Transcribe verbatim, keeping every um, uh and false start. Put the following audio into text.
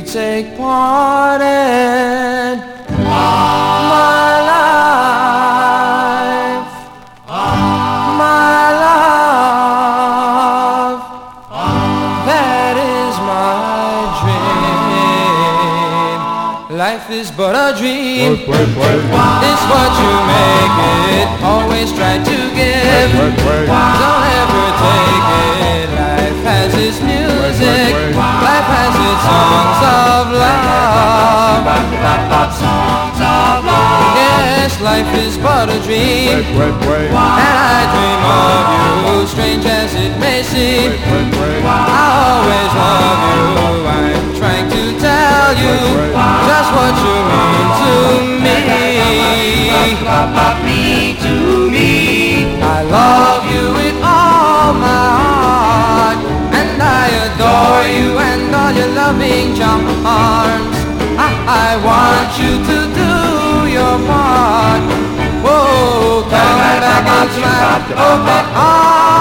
take part in my life, my love. That is my dream. Life is but a dream. It's what you make it. Always try to give. Don't ever take it. Life has its music. Life has its songs of love. Songs of love. Yes, life is but a dream. And I dream of you, strange as it may seem. I always love you. I'm trying to tell you just what you mean to me. Me to me. I love you with all my heart, and I adore you and all your loving charms. I, I want you to do your part. Whoa, come back into my open arms.